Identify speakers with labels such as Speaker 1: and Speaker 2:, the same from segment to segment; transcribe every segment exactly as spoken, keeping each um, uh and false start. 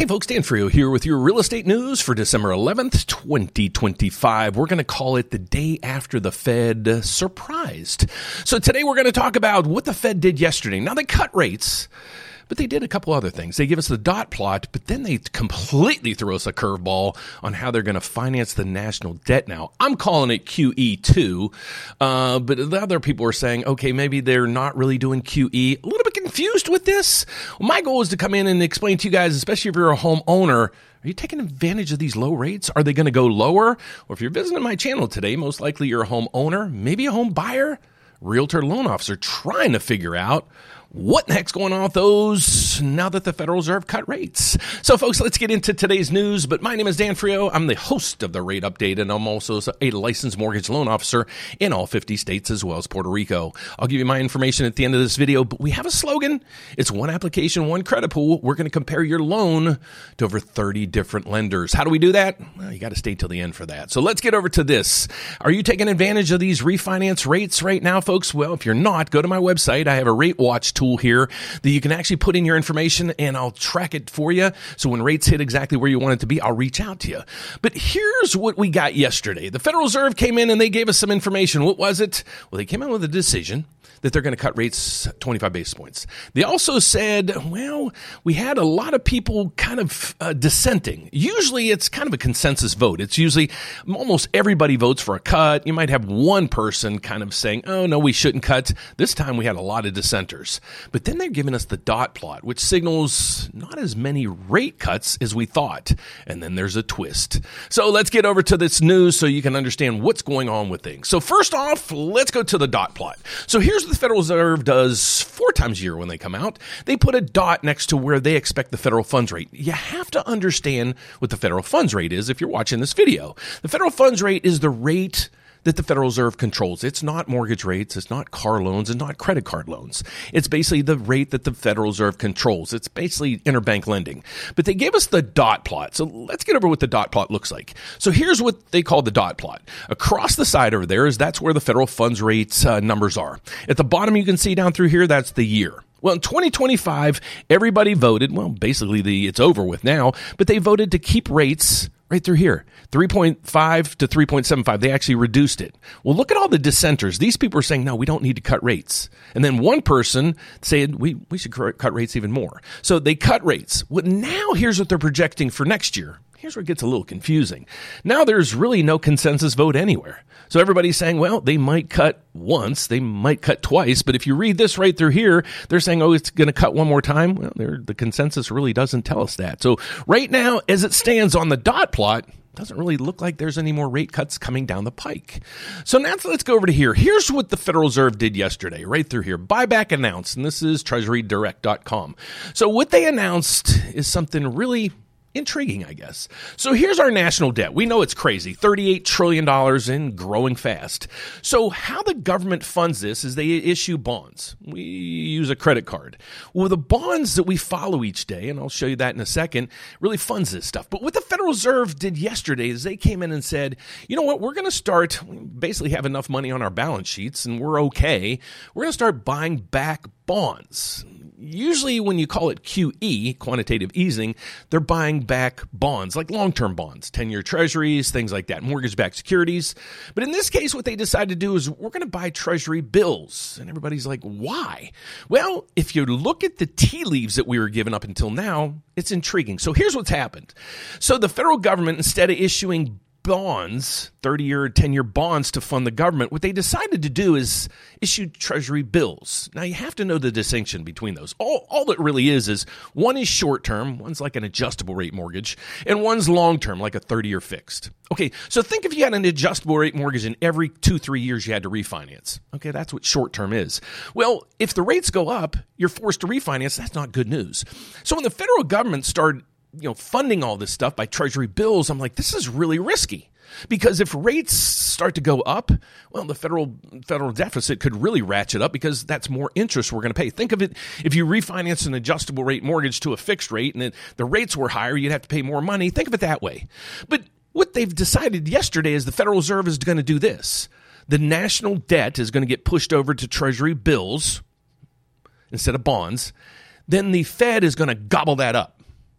Speaker 1: Hey folks, Dan Frio here with your real estate news for December eleventh, twenty twenty-five. We're going to call it the day after the Fed surprised. So today we're going to talk about what the Fed did yesterday. Now they cut rates, but they did a couple other things. They give us the dot plot, but then they completely threw us a curveball on how they're going to finance the national debt now. I'm calling it Q E two, uh, but the other people are saying, okay, maybe they're not really doing Q E. A little bit confused with this. Well, my goal is to come in and explain to you guys, especially if you're a homeowner, are you taking advantage of these low rates? Are they going to go lower? Or if you're visiting my channel today, most likely you're a homeowner, maybe a home buyer, realtor, loan officer, trying to figure out what the heck's going on with those now that the Federal Reserve cut rates. So, folks, let's get into today's news. But my name is Dan Frio. I'm the host of the Rate Update, and I'm also a licensed mortgage loan officer in all fifty states as well as Puerto Rico. I'll give you my information at the end of this video, but we have a slogan. It's one application, one credit pool. We're going to compare your loan to over thirty different lenders. How do we do that? Well, you got to stay till the end for that. So let's get over to this. Are you taking advantage of these refinance rates right now, folks? Well, if you're not, go to my website. I have a rate watch tool here that you can actually put in your information and I'll track it for you. So when rates hit exactly where you want it to be, I'll reach out to you. But here's what we got yesterday. The Federal Reserve came in and they gave us some information. What was it? Well, they came out with a decision that they're going to cut rates twenty-five basis points. They also said, well, we had a lot of people kind of uh, dissenting. Usually it's kind of a consensus vote. It's usually almost everybody votes for a cut. You might have one person kind of saying, oh, no, we shouldn't cut. This time we had a lot of dissenters. But then they're giving us the dot plot, which signals not as many rate cuts as we thought. And then there's a twist. So let's get over to this news so you can understand what's going on with things. So first off, let's go to the dot plot. So here's what the Federal Reserve does four times a year when they come out. They put a dot next to where they expect the federal funds rate. You have to understand what the federal funds rate is if you're watching this video. The federal funds rate is the rate that the Federal Reserve controls. It's not mortgage rates, it's not car loans, and not credit card loans. It's basically the rate that the Federal Reserve controls. It's basically interbank lending. But they gave us the dot plot. So let's get over what the dot plot looks like. So here's what they call the dot plot. Across the side over there is that's where the federal funds rate uh, numbers are. At the bottom you can see down through here, that's the year. Well, in twenty twenty-five, everybody voted, well, basically the it's over with now, but they voted to keep rates right through here, three point five to three point seven five. They actually reduced it. Well, look at all the dissenters. These people are saying, no, we don't need to cut rates. And then one person said, we, we should cut rates even more. So they cut rates. Well, now here's what they're projecting for next year. Here's where it gets a little confusing. Now there's really no consensus vote anywhere. So everybody's saying, well, they might cut once, they might cut twice, but if you read this right through here, they're saying, oh, it's going to cut one more time. Well, the consensus really doesn't tell us that. So right now, as it stands on the dot plot, doesn't really look like there's any more rate cuts coming down the pike. So now let's go over to here. Here's what the Federal Reserve did yesterday, right through here. Buyback announced, and this is treasury direct dot com. So what they announced is something really intriguing, I guess. So here's our national debt. We know it's crazy, thirty-eight trillion dollars and growing fast. So how the government funds this is they issue bonds. We use a credit card. Well, the bonds that we follow each day, and I'll show you that in a second, really funds this stuff. But what the Federal Reserve did yesterday is they came in and said, you know what, we're going to start, we basically have enough money on our balance sheets and we're okay. We're going to start buying back bonds. Usually when you call it Q E, quantitative easing, they're buying back bonds, like long-term bonds, ten-year treasuries, things like that, mortgage-backed securities. But in this case, what they decided to do is we're going to buy treasury bills. And everybody's like, why? Well, if you look at the tea leaves that we were given up until now, it's intriguing. So here's what's happened. So the federal government, instead of issuing bonds, thirty-year, ten-year bonds to fund the government, what they decided to do is issue treasury bills. Now, you have to know the distinction between those. All, all it really is is one is short-term, one's like an adjustable rate mortgage, and one's long-term, like a thirty-year fixed. Okay, so think if you had an adjustable rate mortgage and every two, three years you had to refinance. Okay, that's what short-term is. Well, if the rates go up, you're forced to refinance. That's not good news. So when the federal government started you know, funding all this stuff by treasury bills, I'm like, this is really risky. Because if rates start to go up, well, the federal federal deficit could really ratchet up because that's more interest we're going to pay. Think of it, if you refinance an adjustable rate mortgage to a fixed rate and it, the rates were higher, you'd have to pay more money. Think of it that way. But what they've decided yesterday is the Federal Reserve is going to do this. The national debt is going to get pushed over to treasury bills instead of bonds. Then the Fed is going to gobble that up.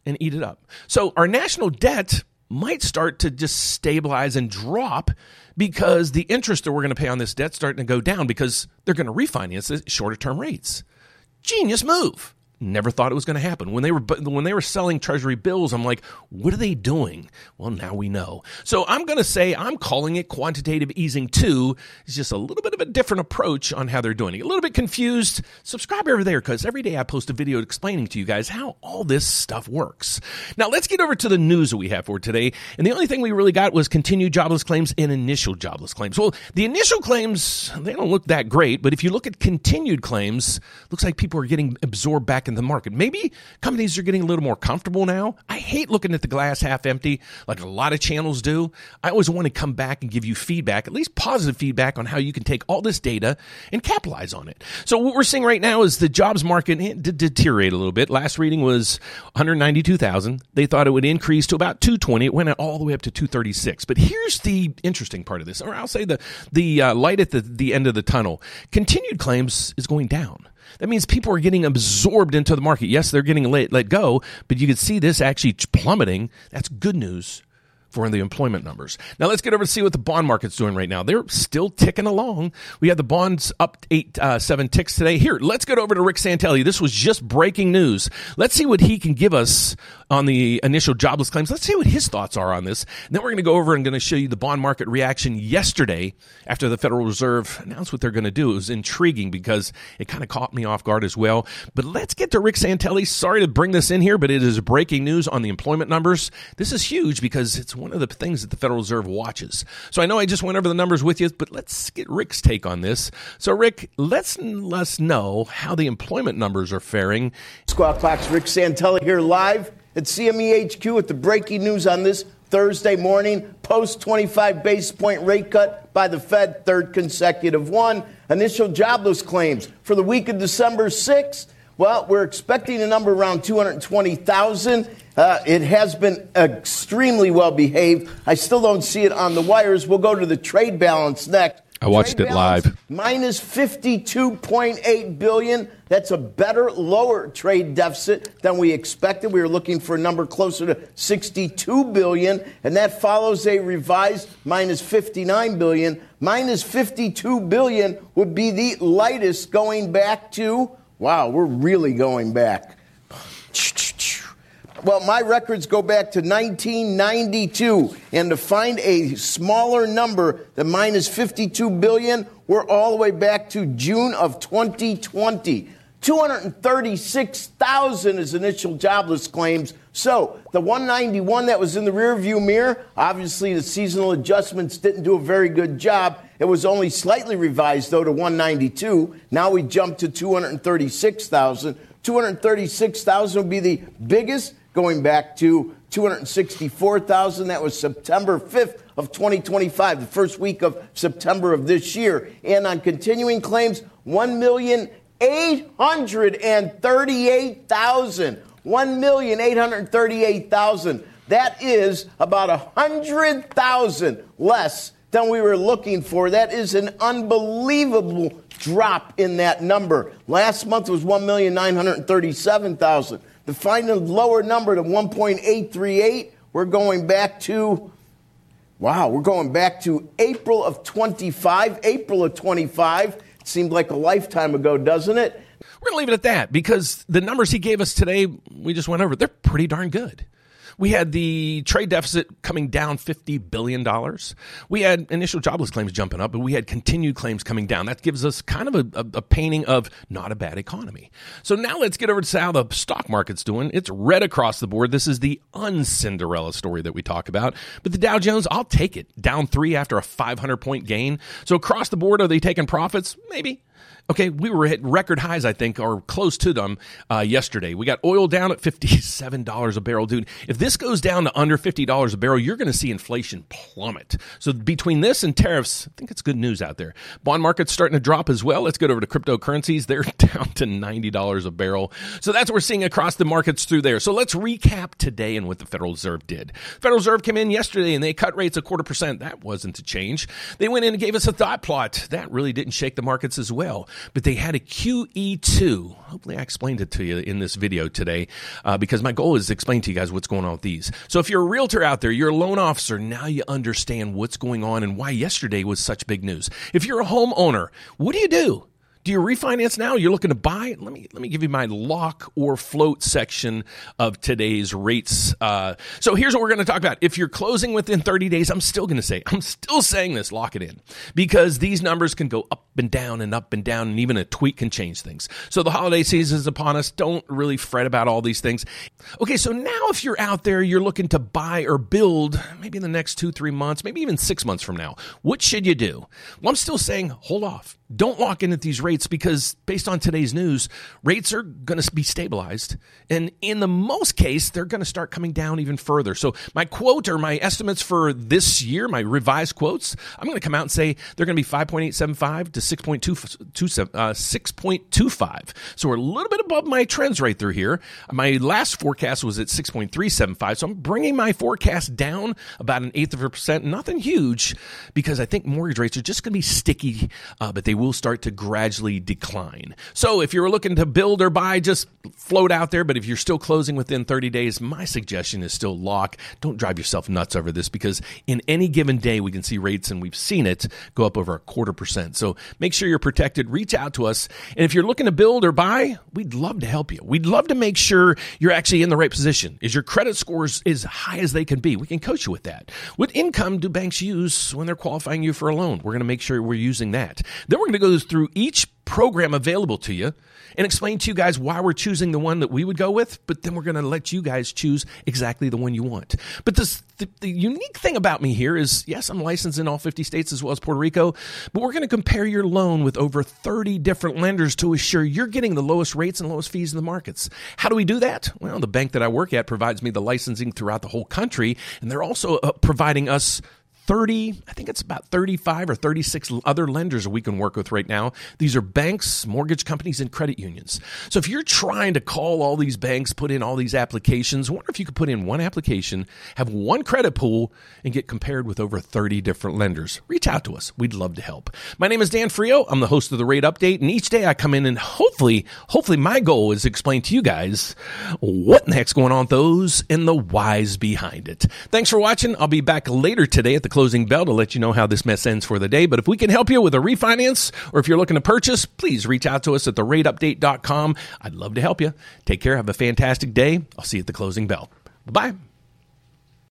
Speaker 1: and eat it up. So our national debt might start to just stabilize and drop because the interest that we're going to pay on this debt starting to go down because they're going to refinance it at shorter term rates. Genius move. Never thought it was going to happen. When they were when they were selling Treasury bills, I'm like, what are they doing? Well, now we know. So I'm going to say I'm calling it quantitative easing two. It's just a little bit of a different approach on how they're doing it. A little bit confused. Subscribe over there because every day I post a video explaining to you guys how all this stuff works. Now let's get over to the news that we have for today. And the only thing we really got was continued jobless claims and initial jobless claims. Well, the initial claims, they don't look that great. But if you look at continued claims, looks like people are getting absorbed back in the market. Maybe companies are getting a little more comfortable now. I hate looking at the glass half empty like a lot of channels do. I always want to come back and give you feedback, at least positive feedback on how you can take all this data and capitalize on it. So what we're seeing right now is the jobs market it did deteriorate a little bit. Last reading was one hundred ninety-two thousand. They thought it would increase to about two twenty. It went all the way up to two thirty-six. But here's the interesting part of this, or I'll say the, the uh, light at the, the end of the tunnel. Continued claims is going down. That means people are getting absorbed into the market. Yes, they're getting let, let go, but you can see this actually plummeting. That's good news for the employment numbers. Now let's get over to see what the bond market's doing right now. They're still ticking along. We had the bonds up eight, uh, seven ticks today. Here, let's get over to Rick Santelli. This was just breaking news. Let's see what he can give us on the initial jobless claims. Let's see what his thoughts are on this. And then we're going to go over and going to show you the bond market reaction yesterday after the Federal Reserve announced what they're going to do. It was intriguing because it kind of caught me off guard as well. But let's get to Rick Santelli. Sorry to bring this in here, but it is breaking news on the employment numbers. This is huge because it's one of the things that the Federal Reserve watches. So I know I just went over the numbers with you, but let's get Rick's take on this. So Rick, let's let us know how the employment numbers are faring.
Speaker 2: Squawk Box, Rick Santelli here live at C M E H Q with the breaking news on this Thursday morning. Post twenty-five basis point rate cut by the Fed, third consecutive one. Initial jobless claims for the week of December sixth. Well, we're expecting a number around two hundred twenty thousand. Uh, it has been extremely well behaved. I still don't see it on the wires. We'll go to the trade balance next.
Speaker 1: I watched
Speaker 2: trade
Speaker 1: it live.
Speaker 2: Minus fifty-two point eight billion dollars. That's a better, lower trade deficit than we expected. We were looking for a number closer to sixty-two billion dollars, and that follows a revised minus fifty-nine billion dollars. Minus fifty-two billion dollars would be the lightest going back to, wow, we're really going back. Well, my records go back to nineteen ninety-two, and to find a smaller number than minus fifty-two billion dollars, we're all the way back to June of twenty twenty. two hundred thirty-six thousand is initial jobless claims. So the one ninety-one that was in the rearview mirror, obviously the seasonal adjustments didn't do a very good job. It was only slightly revised, though, to one ninety-two. Now we jump to two hundred thirty-six thousand. two hundred thirty-six thousand would be the biggest, going back to two hundred sixty-four thousand. That was September fifth of twenty twenty-five, the first week of September of this year. And on continuing claims, one million eight hundred thirty-eight thousand. one million eight hundred thirty-eight thousand. That is about one hundred thousand less than we were looking for. That is an unbelievable drop in that number. Last month was one million nine hundred thirty-seven thousand. To find a lower number to one point eight three eight, we're going back to, wow, we're going back to April of twenty-five. April of twenty-five. It seemed like a lifetime ago, doesn't it?
Speaker 1: We're going to leave it at that because the numbers he gave us today, we just went over, they're pretty darn good. We had the trade deficit coming down fifty billion dollars. We had initial jobless claims jumping up, but we had continued claims coming down. That gives us kind of a, a, a painting of not a bad economy. So now let's get over to how the stock market's doing. It's red across the board. This is the un-Cinderella story that we talk about. But the Dow Jones, I'll take it. Down three after a five hundred point gain. So across the board, are they taking profits? Maybe. Okay, we were at record highs, I think, or close to them uh, yesterday. We got oil down at fifty-seven dollars a barrel. Dude, if this goes down to under fifty dollars a barrel, you're going to see inflation plummet. So between this and tariffs, I think it's good news out there. Bond market's starting to drop as well. Let's get over to cryptocurrencies. They're down to ninety dollars a barrel. So that's what we're seeing across the markets through there. So let's recap today and what the Federal Reserve did. Federal Reserve came in yesterday and they cut rates a quarter percent. That wasn't a change. They went in and gave us a thought plot. That really didn't shake the markets as well. well, but they had a Q E two. Hopefully I explained it to you in this video today uh, because my goal is to explain to you guys what's going on with these. So if you're a realtor out there, you're a loan officer, now you understand what's going on and why yesterday was such big news. If you're a homeowner, what do you do? Do you refinance now? You're looking to buy? Let me let me give you my lock or float section of today's rates. Uh, so here's what we're going to talk about. If you're closing within thirty days, I'm still going to say, I'm still saying this, lock it in. Because these numbers can go up and down and up and down, and even a tweak can change things. So the holiday season is upon us. Don't really fret about all these things. Okay, so now if you're out there, you're looking to buy or build, maybe in the next two, three months, maybe even six months from now, what should you do? Well, I'm still saying, hold off. Don't lock in at these rates because based on today's news, rates are going to be stabilized. And in the most case, they're going to start coming down even further. So my quote or my estimates for this year, my revised quotes, I'm going to come out and say they're going to be five point eight seven five to six point two five. So we're a little bit above my trends right through here. My last forecast was at six point three seven five. So I'm bringing my forecast down about an eighth of a percent. Nothing huge because I think mortgage rates are just going to be sticky, uh, but they will start to gradually decline. So if you're looking to build or buy, just float out there. But if you're still closing within thirty days, my suggestion is still lock. Don't drive yourself nuts over this because in any given day, we can see rates, and we've seen it go up over a quarter percent. So make sure you're protected. Reach out to us. And if you're looking to build or buy, we'd love to help you. We'd love to make sure you're actually in the right position. Is your credit scores as high as they can be? We can coach you with that. What income do banks use when they're qualifying you for a loan? We're going to make sure we're using that. Then we're going to go through each program available to you and explain to you guys why we're choosing the one that we would go with, but then we're going to let you guys choose exactly the one you want. But this, the, the unique thing about me here is, yes, I'm licensed in all fifty states as well as Puerto Rico, but we're going to compare your loan with over thirty different lenders to assure you're getting the lowest rates and lowest fees in the markets. How do we do that? Well, the bank that I work at provides me the licensing throughout the whole country, and they're also uh, providing us thirty, I think it's about thirty-five or thirty-six other lenders we can work with right now. These are banks, mortgage companies, and credit unions. So if you're trying to call all these banks, put in all these applications, I wonder if you could put in one application, have one credit pool, and get compared with over thirty different lenders. Reach out to us. We'd love to help. My name is Dan Frio. I'm the host of the Rate Update, and each day I come in and hopefully, hopefully my goal is to explain to you guys what the heck's going on with those and the whys behind it. Thanks for watching. I'll be back later today at the closing bell to let you know how this mess ends for the day. But if we can help you with a refinance or if you're looking to purchase, please reach out to us at the rate update dot com. I'd love to help you. Take care. Have a fantastic day. I'll see you at the closing bell. Bye-bye.